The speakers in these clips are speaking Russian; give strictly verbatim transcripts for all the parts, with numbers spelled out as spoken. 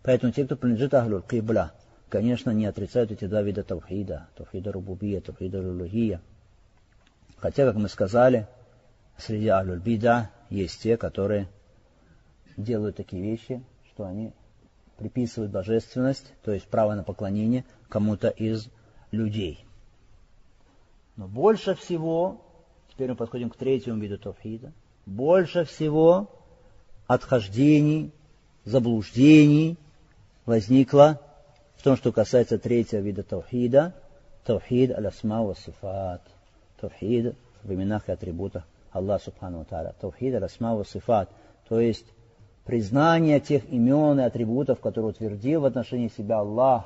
Поэтому те, кто принадлежит ахлюль кибла, конечно, не отрицают эти два вида тавхида. Тавхида рубубия, тавхида улухия. Хотя, как мы сказали, среди ахлюль бида есть те, которые делают такие вещи, что они приписывают божественность, то есть право на поклонение кому-то из людей. Но больше всего, теперь мы подходим к третьему виду тавхида, больше всего отхождений, заблуждений возникло в том, что касается третьего вида тавхида, тавхид аль-асма ва сифат, тавхид в именах и атрибутах Аллаха субхану ва тааля, тавхид аль-асма ва сифат, то есть признание тех имен и атрибутов, которые утвердил в отношении себя Аллах,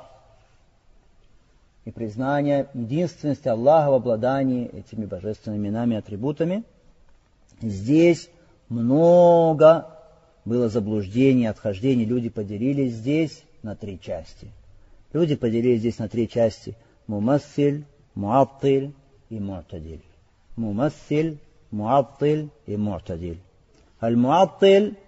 и признание единственности Аллаха в обладании этими божественными именами и атрибутами. Здесь много было заблуждений, отхождений. Люди поделились здесь на три части. Люди поделились здесь на три части. Мумассиль, муаттиль и му'тадиль. Мумассиль, муаттиль и му'тадиль. Аль-муаттиль,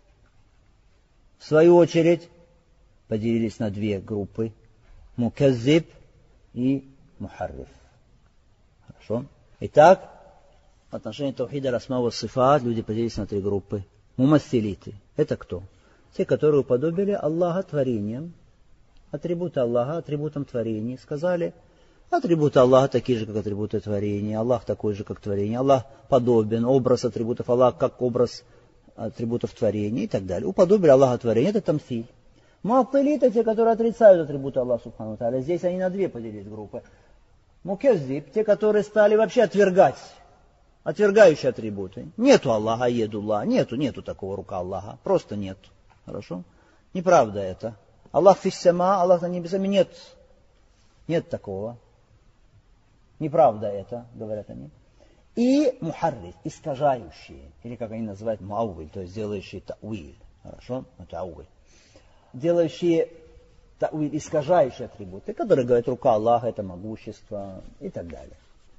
в свою очередь, поделились на две группы. Муказзиб и мухарриф. Хорошо? Итак, в отношении тавхида аль-асма ва сифат люди поделились на три группы. Мумассилиты. Это кто? Те, которые уподобили Аллаха творением, атрибуты Аллаха атрибутом творения. Сказали, атрибуты Аллаха такие же, как атрибуты творения. Аллах такой же, как творение. Аллах подобен. Образ атрибутов Аллаха, как образ атрибутов творения и так далее. Уподобили Аллаха творения. Это тамсиль. Муаттилиты, те, которые отрицают атрибуты Аллаха субхану ва тааля. Здесь они на две поделились группы. Мукеззиб, те, которые стали вообще отвергать, отвергающие атрибуты. Нету Аллаха, едулла, нету, нету такого рука Аллаха, просто нет. Хорошо? Неправда это. Аллах фиссама, Аллах на небесами, нет. Нет такого. Неправда это, говорят они. И мухарриф, искажающие, или как они называют муауиль, то есть делающие тауиль. Хорошо? Тауиль. Делающие тауиль, искажающие атрибуты, которые говорят, рука Аллаха это могущество и так далее.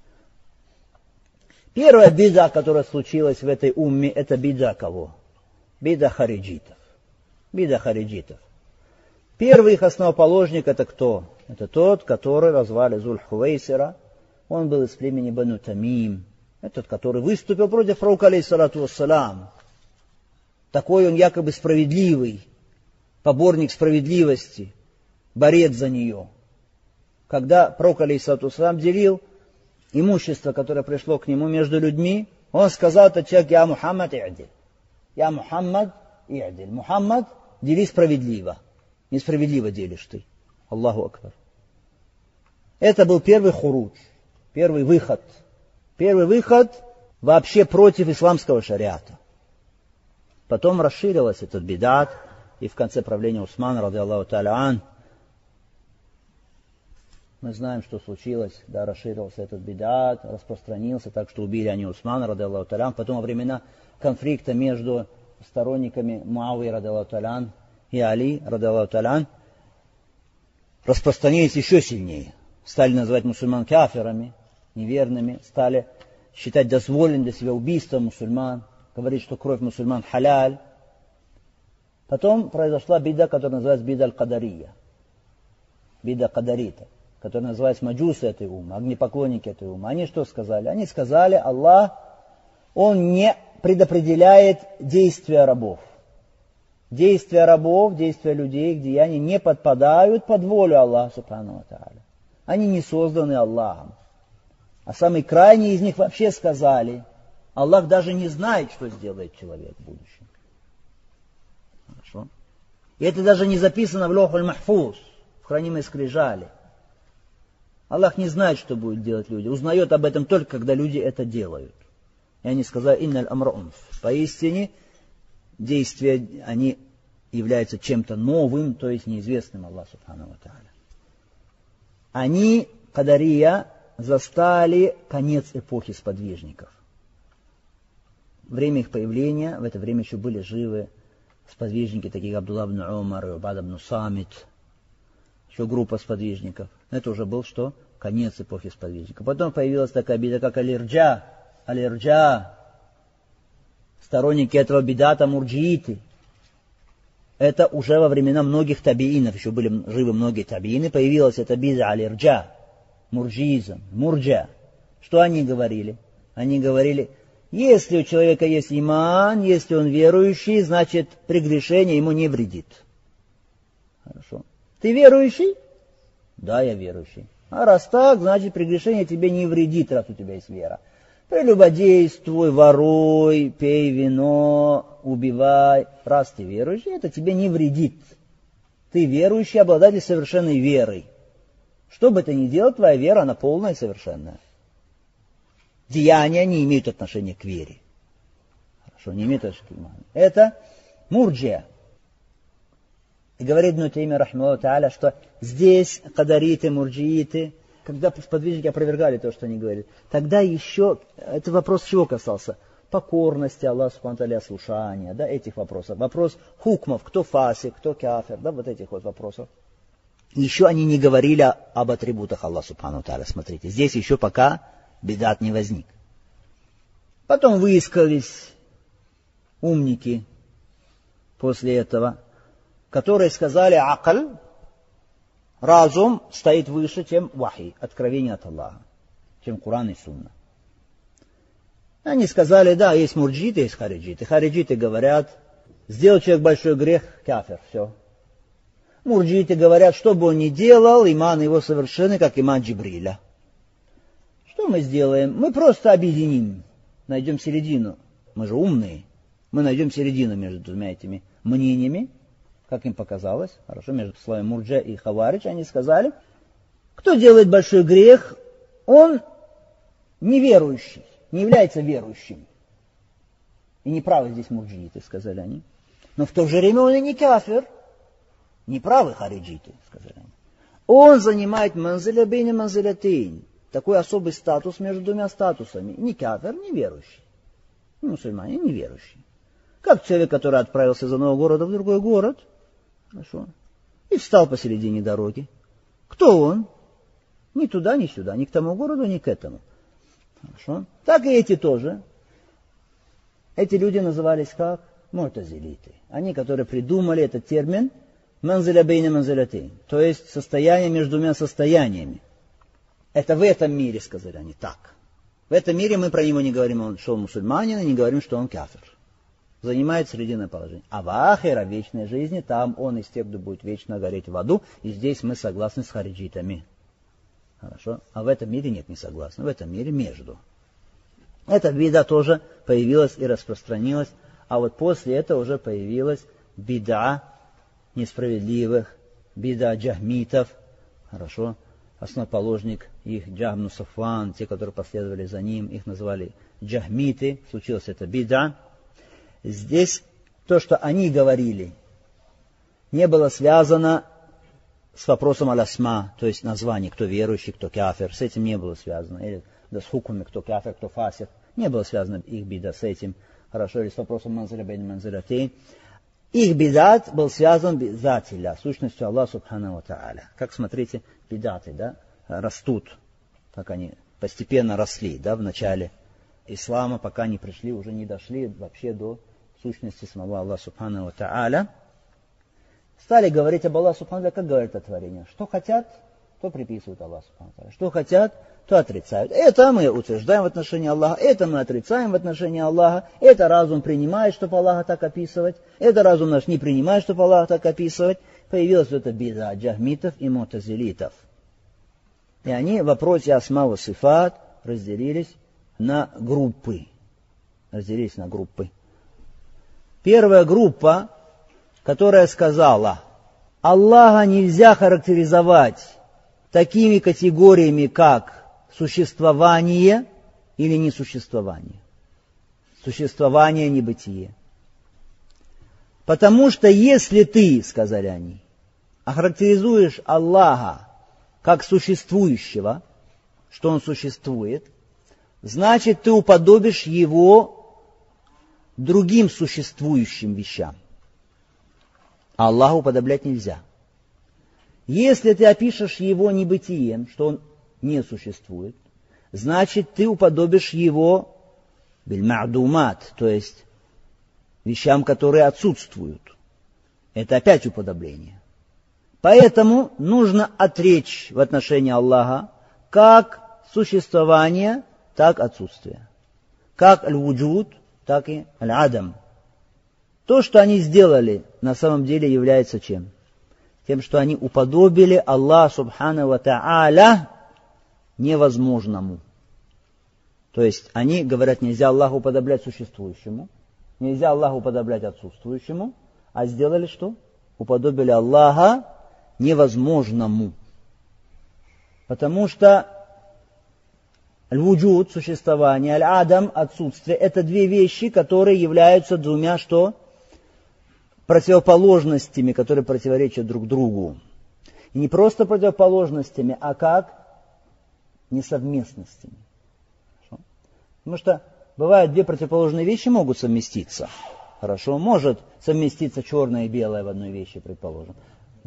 Первая бида, которая случилась в этой умме, это бида кого? Бида хариджитов. Бида хариджитов. Первый их основоположник это кто? Это тот, которого звали Зуль-Хувейсира. Он был из племени Бану Тамим. Это тот, который выступил против пророка, алейхиссалату вассалам. Такой он якобы справедливый, поборник справедливости, борец за нее. Когда пророк, алейхиссалату вассалам, делил имущество, которое пришло к нему между людьми, он сказал, этот человек, я Мухаммад и'диль. Я Мухаммад и'диль. Мухаммад, дели справедливо. Несправедливо делишь ты. Аллаху акбар. Это был первый хурудж, первый выход. Первый выход вообще против исламского шариата. Потом расширилась этот бидат, и в конце правления Усмана, ради Аллаху та'аля ан, мы знаем, что случилось, да, расширился этот бидат, распространился, так что убили они Усмана, ради Аллаху та'аля ан. Потом во времена конфликта между сторонниками Муавии, ради Аллаху та'аля ан, и Али, ради Аллаху та'аля ан, распространились еще сильнее. Стали называть мусульман кафирами, неверными, стали считать дозволенным для себя убийство мусульман, говорить, что кровь мусульман халяль. Потом произошла бида, которая называется бида аль-Кадария, бида кадарита, которая называется маджусы этой уммы, огнепоклонники этой уммы. Они что сказали? Они сказали, Аллах, Он не предопределяет действия рабов. Действия рабов, действия людей, их деяния не подпадают под волю Аллаха субхану ва тааля. Они не созданы Аллахом. А самые крайние из них вообще сказали, Аллах даже не знает, что сделает человек в будущем. Хорошо? И это даже не записано в лохуль махфуз, в хранимой скрижали. Аллах не знает, что будут делать люди. Узнает об этом только, когда люди это делают. И они сказали, инналь амра унф. Поистине, действия, они являются чем-то новым, то есть неизвестным Аллаху субхану ва тааля. Они, кадария, застали конец эпохи сподвижников. Время их появления, в это время еще были живы сподвижники, такие как Абдуллах ибн Умар и Убада ибн Самит, еще группа сподвижников. Это уже был что? Конец эпохи сподвижников. Потом появилась такая бида, как аль-ирджа. Аль-ирджа. Сторонники этого бидата мурджииты. Это уже во времена многих табиинов, еще были живы многие табиины, появилась эта бид'а аль-ирджа, мурджиизм, мурджа. Что они говорили? Они говорили, если у человека есть иман, если он верующий, значит прегрешение ему не вредит. Хорошо. Ты верующий? Да, я верующий. А раз так, значит прегрешение тебе не вредит, раз у тебя есть вера. Прелюбодействуй, воруй, пей вино, убивай. Раз ты верующий, это тебе не вредит. Ты верующий, обладатель совершенной верой. Что бы ты ни делал, твоя вера, она полная и совершенная. Деяния не имеют отношения к вере. Хорошо, не имеют отношения к иману. Это мурджия. И говорит Ибн Таймия, рахмахуллаху тааля, что здесь кадариты, мурджииты, когда сподвижники опровергали то, что они говорили, тогда еще, это вопрос чего касался? Покорности Аллаху субхану ва тааля, слушания, да, этих вопросов. Вопрос хукмов, кто фасик, кто кафир, да, вот этих вот вопросов. Еще они не говорили об атрибутах Аллаха субхану ва тааля, смотрите, здесь еще пока бидат не возник. Потом высказались умники после этого, которые сказали, акаль, разум стоит выше, чем вахи, откровение от Аллаха, чем Коран и Сунна. Они сказали, да, есть мурджиты, есть хариджиты. Хариджиты говорят, сделал человек большой грех, кафир, все. Мурджиты говорят, что бы он ни делал, иман его совершенный, как иман Джибриля. Что мы сделаем? Мы просто объединим, найдем середину. Мы же умные. Мы найдем середину между двумя этими мнениями, как им показалось. Хорошо, между словами мурджа и хаваридж они сказали, кто делает большой грех, он неверующий, не является верующим. И неправы здесь мурджииты, сказали они. Но в то же время он и не кафир. Неправы хариджиты, сказали они. Он занимает манзиля бейна манзилятейн. Такой особый статус между двумя статусами. Ни кафир, ни верующий. Ни мусульманин, ни верующий. Как человек, который отправился из одного города в другой город, хорошо, и встал посередине дороги. Кто он? Ни туда, ни сюда, ни к тому городу, ни к этому. Хорошо. Так и эти тоже. Эти люди назывались как? Му'тазилиты. Они, которые придумали этот термин манзиля бейна манзилятейн, то есть состояние между двумя состояниями. Это в этом мире, сказали они, так. В этом мире мы про него не говорим, что он мусульманин, и не говорим, что он кафир. Занимает срединное положение. А в ахира, в вечной жизни, там он из тех, кто будет вечно гореть в аду, и здесь мы согласны с хариджитами. Хорошо? А в этом мире нет, не согласны. В этом мире между. Эта бида тоже появилась и распространилась, а вот после этого уже появилась бида несправедливых, бида джахмитов, хорошо? Основоположник их Джахм Сафван, те, которые последовали за ним, их называли джахмиты, случилась эта бида. Здесь то, что они говорили, не было связано с вопросом аль-асма, то есть название, кто верующий, кто кафир, с этим не было связано, или да, с хукмами, кто кафир, кто фасик, не было связано их бида с этим, хорошо, или с вопросом манзиля бейн манзилятейн. Их бидат был связан бидатилля, сущностью Аллаха субхану ва тааля. Как, смотрите, бидаты, да, растут, как они постепенно росли, да, в начале ислама, пока не пришли, уже не дошли вообще до сущности самого Аллаха субхану ва тааля. Стали говорить об Аллахе субхану ва тааля, как говорит о творении. Что хотят, то приписывают Аллаху субхану ва тааля. Что хотят, то отрицают. Это мы утверждаем в отношении Аллаха, это мы отрицаем в отношении Аллаха, это разум принимает, чтобы Аллаха так описывать, это разум наш не принимает, чтобы Аллаха так описывать. Появилась эта бида джахмитов и му'тазилитов. И они в вопросе асма ва сифат разделились на группы. Разделились на группы. Первая группа, которая сказала, Аллаха нельзя характеризовать такими категориями, как существование или несуществование. Существование, небытие. Потому что если ты, сказали они, охарактеризуешь Аллаха как существующего, что он существует, значит ты уподобишь его другим существующим вещам. А Аллаху уподоблять нельзя. Если ты опишешь его небытием, что он не существует, значит ты уподобишь его биль-ма'думат, то есть вещам, которые отсутствуют. Это опять уподобление. Поэтому нужно отречь в отношении Аллаха как существование, так отсутствие. Как аль-вуджуд, так и аль-адам. То, что они сделали, на самом деле является чем? Тем, что они уподобили Аллаху субхану ва та'аля невозможному. То есть они говорят, нельзя Аллаху уподоблять существующему, нельзя Аллаху уподоблять отсутствующему, а сделали что? Уподобили Аллаха невозможному. Потому что аль-вуджуд, существование, аль-адам, отсутствие, это две вещи, которые являются двумя что? Противоположностями, которые противоречат друг другу. И не просто противоположностями, а как несовместностями. Хорошо? Потому что бывают две противоположные вещи могут совместиться. Хорошо, может совместиться черное и белое в одной вещи, предположим.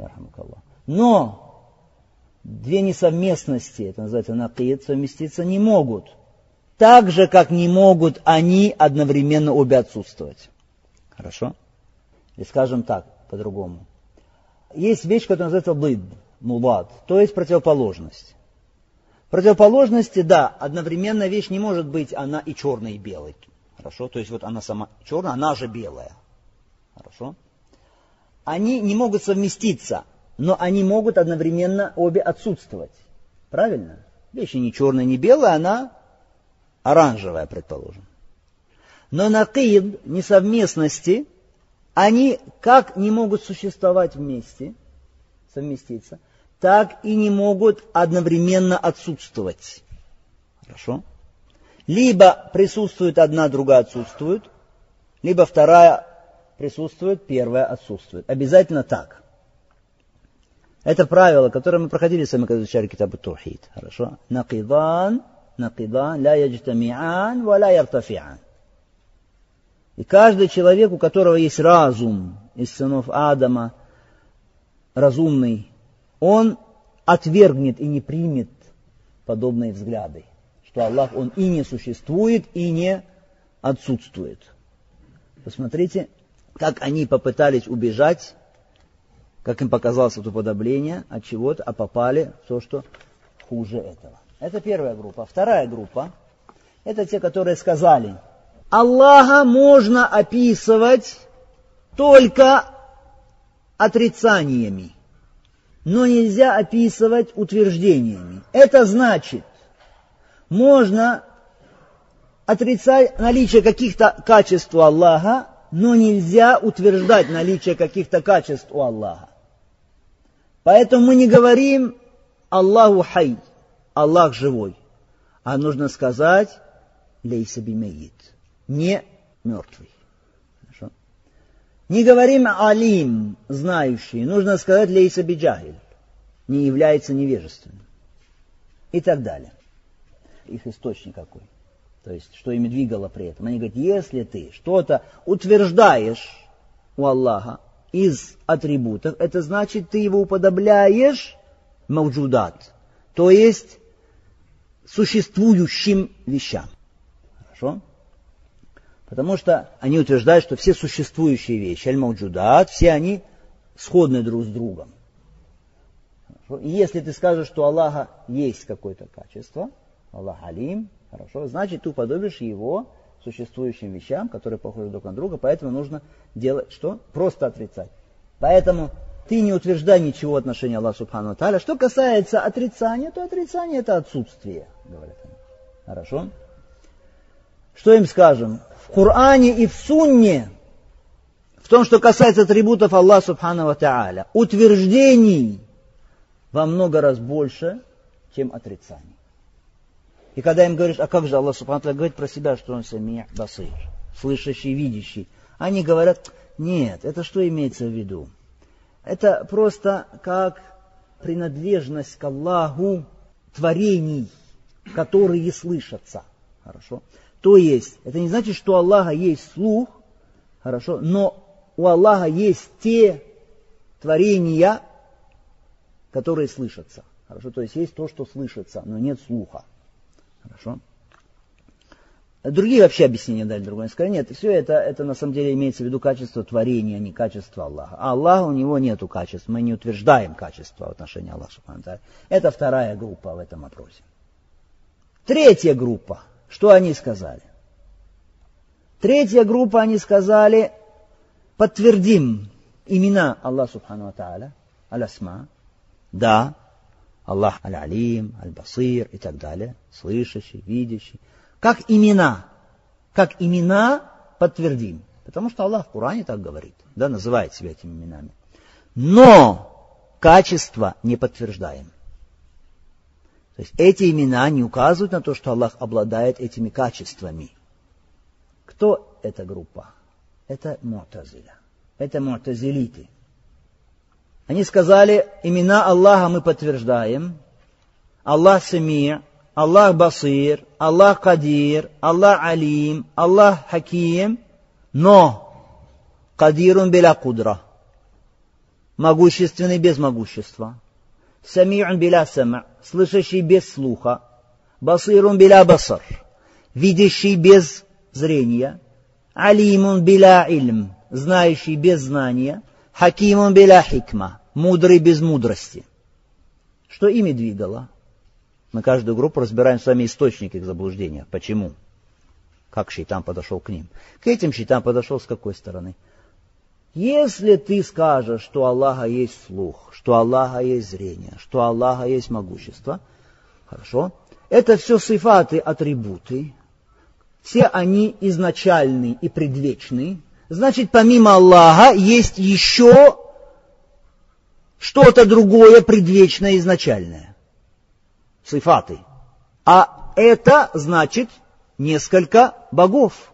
Но две несовместности, это называется накид, совместиться не могут. Так же, как не могут они одновременно обе отсутствовать. Хорошо? И скажем так, по-другому. Есть вещь, которая называется дид, мулад, то есть противоположность. Противоположности, да, одновременно вещь не может быть, она и черной, и белой. Хорошо? То есть вот она сама черная, она же белая. Хорошо? Они не могут совместиться, но они могут одновременно обе отсутствовать. Правильно? Вещь не черная, не белая, она оранжевая, предположим. Но накид, несовместности, они как не могут существовать вместе, совместиться, так и не могут одновременно отсутствовать. Хорошо? Либо присутствует одна, другая отсутствует, либо вторая присутствует, первая отсутствует. Обязательно так. Это правило, которое мы проходили с вами, когда изучали китаб ат-таухид. Хорошо? Накидан, накидан, ла яджтамиан, ва ла яртафиан. И каждый человек, у которого есть разум, из сынов Адама, разумный, он отвергнет и не примет подобные взгляды, что Аллах, Он и не существует, и не отсутствует. Посмотрите, как они попытались убежать, как им показалось это уподобление от чего-то, а попали в то, что хуже этого. Это первая группа. Вторая группа, это те, которые сказали, Аллаха можно описывать только отрицаниями, но нельзя описывать утверждениями. Это значит, можно отрицать наличие каких-то качеств у Аллаха, но нельзя утверждать наличие каких-то качеств у Аллаха. Поэтому мы не говорим Аллаху хай, Аллах живой, а нужно сказать лейса бимейит, не мертвый. Хорошо? Не говорим алим, знающий, нужно сказать лейса биджахиль, не является невежественным. И так далее. Их источник какой. То есть, что ими двигало при этом. Они говорят, если ты что-то утверждаешь у Аллаха из атрибутов, это значит, ты его уподобляешь мауджудат, то есть существующим вещам. Хорошо? Потому что они утверждают, что все существующие вещи, аль-мауджудат, все они сходны друг с другом. Хорошо? И если ты скажешь, что у Аллаха есть какое-то качество, Аллах алим, хорошо, значит, ты уподобишь его существующим вещам, которые похожи друг на друга, поэтому нужно делать что? Просто отрицать. Поэтому ты не утверждай ничего в отношении Аллаха субхану ва тааля. Что касается отрицания, то отрицание это отсутствие, говорят они. Хорошо? Что им скажем? В Коране и в Сунне, в том, что касается атрибутов Аллаха субхану ва тааля, утверждений во много раз больше, чем отрицаний. И когда им говоришь, а как же Аллах субхану ва тааля говорит про себя, что он самия басир, слышащий, видящий, они говорят, нет, это что имеется в виду? Это просто как принадлежность к Аллаху творений, которые слышатся. Хорошо? То есть, это не значит, что у Аллаха есть слух, хорошо, но у Аллаха есть те творения, которые слышатся. Хорошо? То есть есть то, что слышится, но нет слуха. Хорошо? Другие вообще объяснения дали другое. Сказали, нет, все это, это на самом деле имеется в виду качество творения, а не качество Аллаха. А Аллах, у него нету качеств, мы не утверждаем качество в отношении Аллаха. Это вторая группа в этом вопросе. Третья группа, что они сказали? Третья группа, они сказали, подтвердим имена Аллаха Субхану ва Тааля, аль-Асма, да, Аллах аль-Алим, аль-Басир и так далее, слышащий, видящий. Как имена, как имена подтвердим. Потому что Аллах в Коране так говорит, да, называет себя этими именами. Но качество не подтверждаем. То есть эти имена не указывают на то, что Аллах обладает этими качествами. Кто эта группа? Это Му'тазиля. Это му'тазилиты. Они сказали, имена Аллаха мы подтверждаем. Аллах Самир, Аллах Басир, Аллах Кадир, Аллах Алим, Аллах Хаким, но Кадирун биля кудра, могущественный без могущества, Сами'ун биля сама', слышащий без слуха, Басирун биля басар, видящий без зрения, Алимун биля ильм, знающий без знания, Хакимун биля хикма, мудрый без мудрости. Что ими двигало? Мы каждую группу разбираем с вами источник их заблуждения. Почему? Как шейтан подошел к ним? К этим шейтан подошел с какой стороны? Если ты скажешь, что у Аллаха есть слух, что у Аллаха есть зрение, что у Аллаха есть могущество, хорошо, это все сифаты, атрибуты, все они изначальные и предвечные, значит, помимо Аллаха есть еще что-то другое предвечное изначальное. Сифаты. А это значит несколько богов.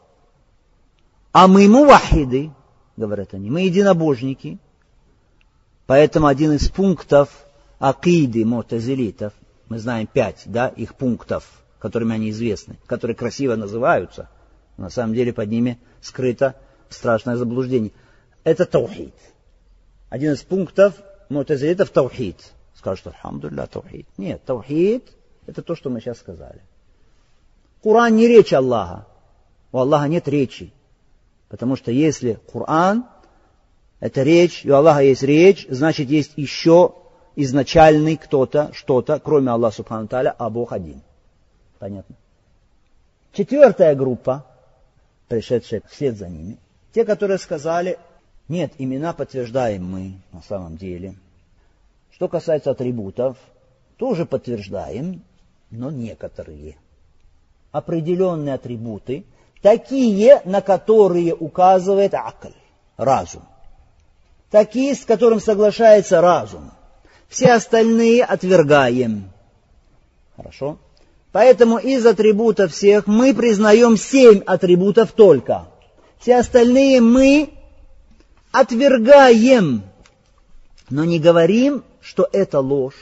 А мы мувахиды, говорят они, мы единобожники. Поэтому один из пунктов акиды му'тазилитов, мы знаем пять, да, их пунктов, которыми они известны, которые красиво называются, на самом деле под ними скрыто страшное заблуждение. Это таухид. Один из пунктов му'тазилитов таухид. Скажут, альхамдулилля, таухид. Нет, таухид – это то, что мы сейчас сказали. Коран не речь Аллаха. У Аллаха нет речи. Потому что если Коран – это речь, и у Аллаха есть речь, значит, есть еще изначальный кто-то, что-то, кроме Аллаха Субхану Тааля, а Бог один. Понятно? Четвертая группа, пришедшая вслед за ними, те, которые сказали, нет, имена подтверждаем мы на самом деле. Что касается атрибутов, тоже подтверждаем, но некоторые. Определенные атрибуты, такие, на которые указывает акль, разум. Такие, с которым соглашается разум. Все остальные отвергаем. Хорошо? Поэтому из атрибутов всех мы признаем семь атрибутов только. Все остальные мы отвергаем, но не говорим, что это ложь,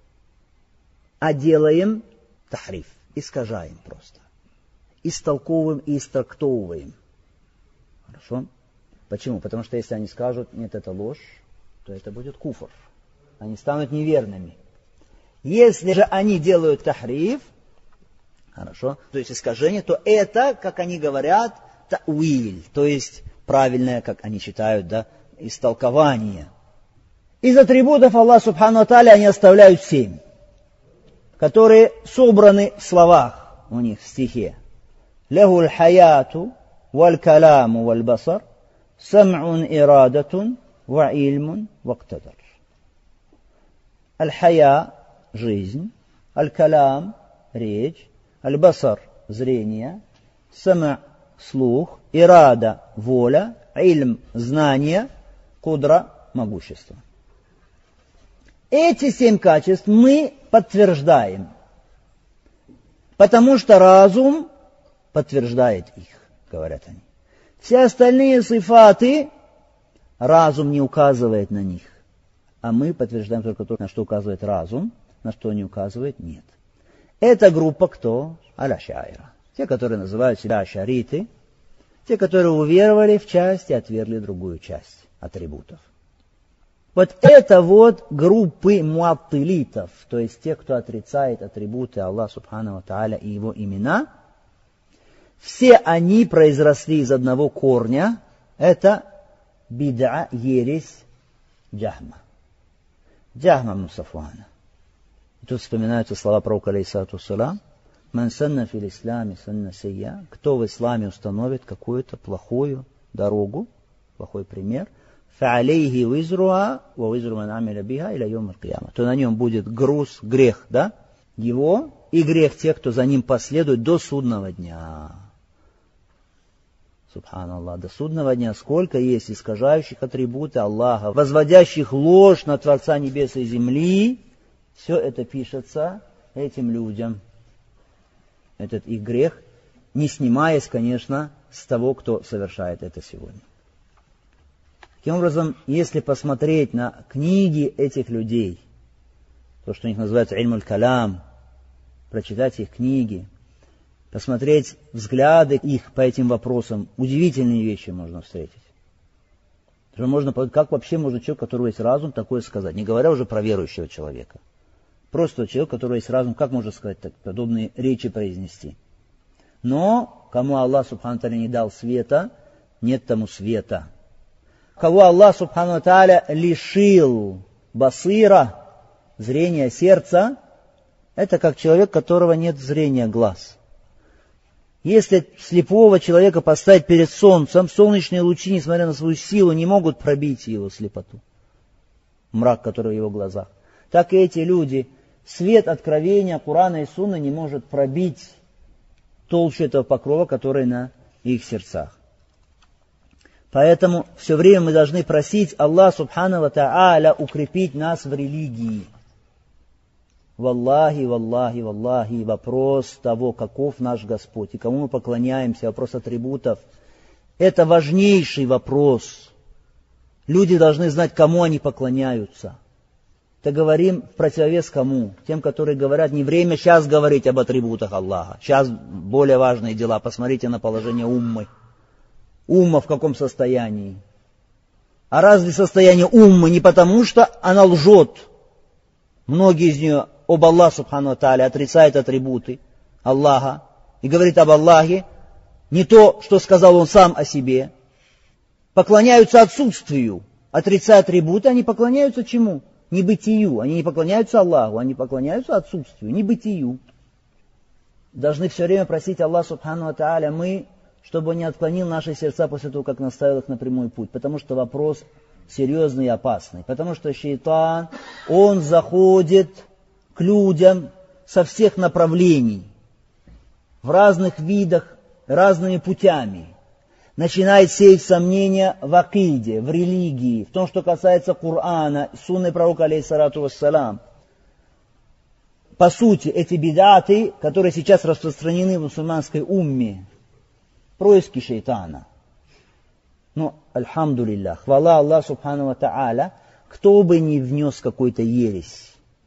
а делаем тахриф, искажаем просто. Истолковываем и истрактовываем. Хорошо? Почему? Потому что если они скажут, нет, это ложь, то это будет куфр. Они станут неверными. Если же они делают тахриф, хорошо, то есть искажение, то это, как они говорят, тауиль, то есть правильное, как они считают, да, истолкование. Из атрибутов Аллаха Субхану ва Тааля они оставляют семь, которые собраны в словах у них в стихе. Лаху аль-хаяту, валь-каламу, валь-басар, сам'ун ирадатун, ва-ильмун, ва-ктадар. Аль-хая – жизнь, аль-калам – речь, аль-басар – зрение, сама – слух, ирада – воля, ильм – знание, кудра – могущество. Эти семь качеств мы подтверждаем, потому что разум подтверждает их, говорят они. Все остальные сифаты разум не указывает на них, а мы подтверждаем только то, на что указывает разум, на что не указывает нет. Эта группа кто? Аль-Аш'аира. Те, которые называют себя ашариты, те, которые уверовали в часть и отвергли другую часть атрибутов. Вот это вот группы муаттилитов, то есть те, кто отрицает атрибуты Аллаха Субхану ва Тааля и его имена, все они произросли из одного корня. Это бид'a, ересь Джахма. Джахма ибн Сафвана. И тут вспоминаются слова пророка алейхиссалату вассалям: «Ман санна фил исламе санна сайя». Кто в исламе установит какую-то плохую дорогу, плохой пример, фа'алейхи визруа ва визру ман амиля биха иля йом аль-кияма, то на нем будет груз, грех, да, его и грех тех, кто за ним последует до судного дня. Субханаллах, до судного дня сколько есть искажающих атрибуты Аллаха, возводящих ложь на Творца небес и земли. Все это пишется этим людям. Этот их грех, не снимаясь, конечно, с того, кто совершает это сегодня. Таким образом, если посмотреть на книги этих людей, то, что у них называется ильмуль калям, прочитать их книги, посмотреть взгляды их по этим вопросам, удивительные вещи можно встретить. Можно, как вообще может человек, у которого есть разум, такое сказать, не говоря уже про верующего человека. Просто человек, у которого есть разум, как можно сказать так, подобные речи произнести. Но кому Аллах субхану тааля не дал света, нет тому света. Кого Аллах субхану тааля лишил басира, зрения сердца, это как человек, у которого нет зрения глаз. Если слепого человека поставить перед солнцем, солнечные лучи, несмотря на свою силу, не могут пробить его слепоту, мрак, который в его глазах. Так и эти люди, свет откровения Корана и Сунны не может пробить толщу этого покрова, который на их сердцах. Поэтому все время мы должны просить Аллаха субхану ва тааля укрепить нас в религии. Валлахи, валлахи, валлахи, вопрос того, каков наш Господь и кому мы поклоняемся, вопрос атрибутов, это важнейший вопрос. Люди должны знать, кому они поклоняются. Это говорим в противовес кому? Тем, которые говорят, не время сейчас говорить об атрибутах Аллаха. Сейчас более важные дела. Посмотрите на положение уммы. Умма в каком состоянии? А разве состояние уммы не потому, что она лжет? Многие из нее об Аллахе субхану ва тааля отрицают атрибуты Аллаха и говорит об Аллахе не то, что сказал он сам о себе. Поклоняются отсутствию, отрицая атрибуты, они поклоняются чему? Небытию. Они не поклоняются Аллаху, они поклоняются отсутствию, небытию. Должны все время просить Аллаха субхану ва тааля мы, чтобы он не отклонил наши сердца после того, как наставил их на прямой путь. Потому что вопрос серьезный и опасный. Потому что шейтан, он заходит к людям со всех направлений, в разных видах, разными путями. Начинает сеять сомнения в акиде, в религии, в том, что касается Корана, сунны пророка алейхиссалату вассалям. По сути, эти бидаты, которые сейчас распространены в мусульманской умме, происки шейтана. Но, альхамдулиллах, хвала Аллаху субхану ва тааля, кто бы ни внес какой-то ересь,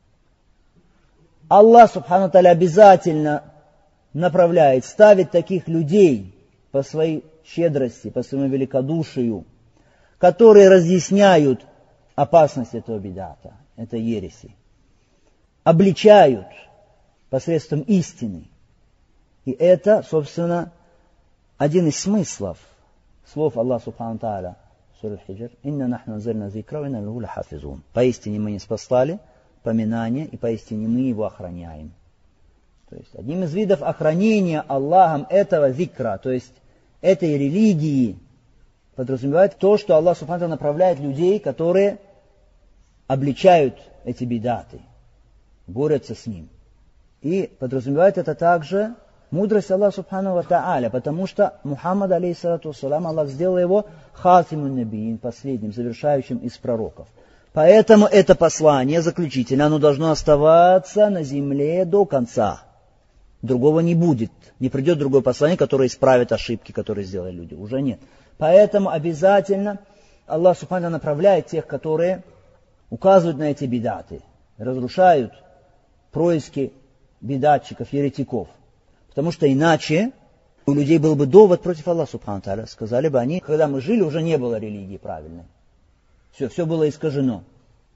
Аллах субхану ва тааля обязательно направляет, ставит таких людей по своей щедрости, по своему великодушию, которые разъясняют опасность этого бидата, этой ереси, обличают посредством истины. И это, собственно, один из смыслов слов Аллаха субхану ва тааля в суре Аль-Хиджр: «Инна нахну наззальна зикра ва инна лаху лахафизун». Поистине мы ниспослали поминание, и поистине мы его охраняем. То есть одним из видов охранения Аллахом этого зикра, то есть этой религии, подразумевает то, что Аллах субхану ва тааля направляет людей, которые обличают эти бидаты, борются с ним. И подразумевает это также мудрость Аллаха субхану ва тааля, потому что Мухаммад алейхиссалату вассалям, Аллах сделал его хатимун набиин, последним, завершающим из пророков. Поэтому это послание заключительное, оно должно оставаться на земле до конца. Другого не будет. Не придет другое послание, которое исправит ошибки, которые сделали люди. Уже нет. Поэтому обязательно Аллах субхану ва тааля направляет тех, которые указывают на эти бидаты, разрушают происки бидатчиков, еретиков. Потому что иначе у людей был бы довод против Аллаха субхану ва тааля. Сказали бы они, когда мы жили, уже не было религии правильной. Все, все было искажено.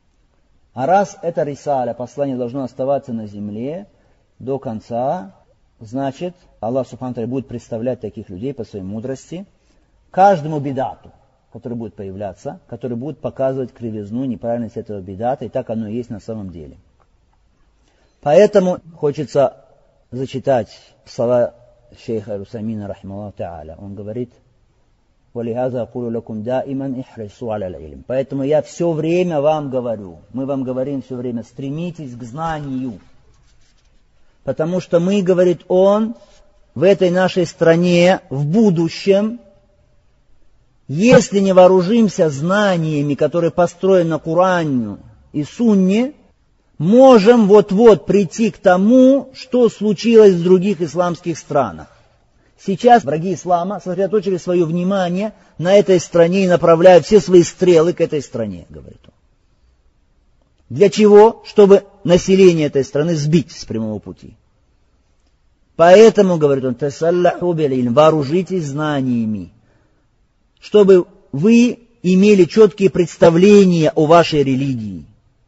А раз это рисаля, послание должно оставаться на земле до конца, значит, Аллах Субхану ва Тааля будет представлять таких людей по своей мудрости каждому бидату, который будет появляться, который будет показывать кривизну, неправильность этого бидата, и так оно и есть на самом деле. Поэтому хочется зачитать слова шейха Русамина, рахималлаху та'аля. Он говорит: «Валихаза акулу лакум даиман ихрису аля илм». Поэтому я все время вам говорю, мы вам говорим все время, стремитесь к знанию. Потому что мы, говорит он, в этой нашей стране, в будущем, если не вооружимся знаниями, которые построены на Коране и Сунне, можем вот-вот прийти к тому, что случилось в других исламских странах. Сейчас враги ислама сосредоточили свое внимание на этой стране и направляют все свои стрелы к этой стране, говорит он. Для чего? Чтобы население этой страны сбить с прямого пути. Поэтому, говорит он, тасаллаху биль-илм, вооружитесь знаниями, чтобы вы имели четкие представления о вашей религии,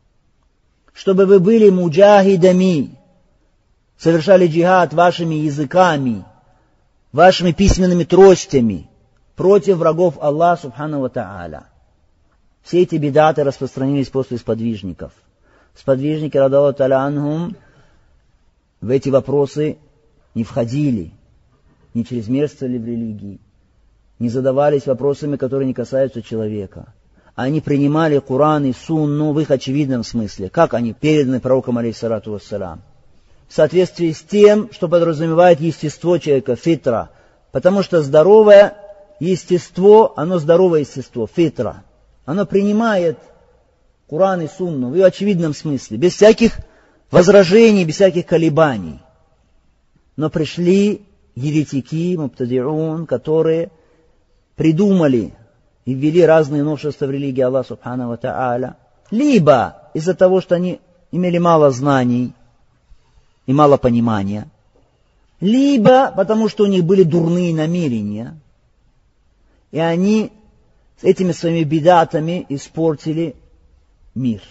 чтобы вы были муджахидами, совершали джихад вашими языками, вашими письменными тростями против врагов Аллаха Субхану ва Тааля. Все эти бидаты распространились после сподвижников. Сподвижники, радаллаху та'аля анхум, в эти вопросы не входили, не чрезмерствовали в религии, не задавались вопросами, которые не касаются человека. Они принимали Коран и Сунну в их очевидном смысле, как они переданы пророком алейхиссалату вассалям, в соответствии с тем, что подразумевает естество человека, фитра. Потому что здоровое естество, оно здоровое естество, фитра. Оно принимает Коран и Сунну в ее очевидном смысле, без всяких возражений, без всяких колебаний. Но пришли еретики, мубтадиун, которые придумали и ввели разные новшества в религии Аллаха Субхану ва Тааля, либо из-за того, что они имели мало знаний и мало понимания, либо потому, что у них были дурные намерения, и они с этими своими бидатами испортили мир.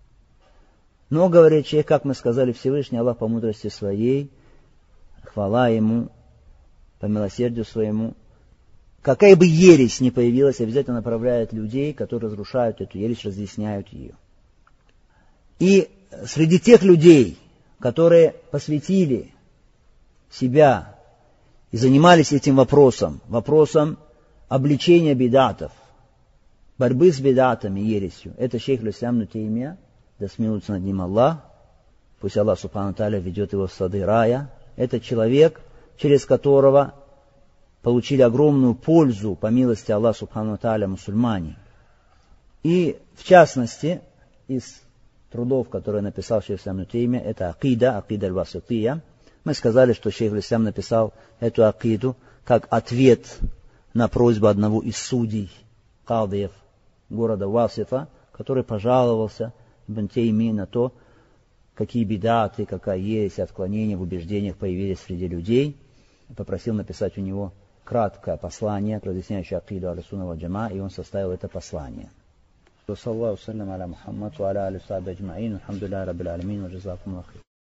Но, говорит человек, как мы сказали, Всевышний Аллах по мудрости своей, хвала Ему, по милосердию Своему, какая бы ересь ни появилась, обязательно направляет людей, которые разрушают эту ересь, разъясняют ее. И среди тех людей, которые посвятили себя и занимались этим вопросом, вопросом обличения бидатов, борьбы с бидатами, ересью, это шейх аль-Ислам ибн Таймия, да смилуется над ним Аллах, пусть Аллах Субхану Тааля ведет его в сады рая. Это человек, через которого получили огромную пользу, по милости Аллаха Субхану Тааля, мусульмане. И, в частности, из трудов, которые написал шейх аль-Ислам ибн Таймия, это акида, акида аль-Васития. Мы сказали, что шейх аль-Ислам написал эту акиду как ответ на просьбу одного из судей, кадиев города Васита, который пожаловался ибн Таймии на то, какие бидаты, какая ересь, отклонения в убеждениях появились среди людей. Попросил написать у него краткое послание, разъясняющее акиду аль-сунна валь джамаа, и он составил это послание. Саллаллаху салям аля Мухаммад ва аля алихи ва сахбихи аджмаин. Алхамдулиллахи раббил аламин ва джазакумуллаху.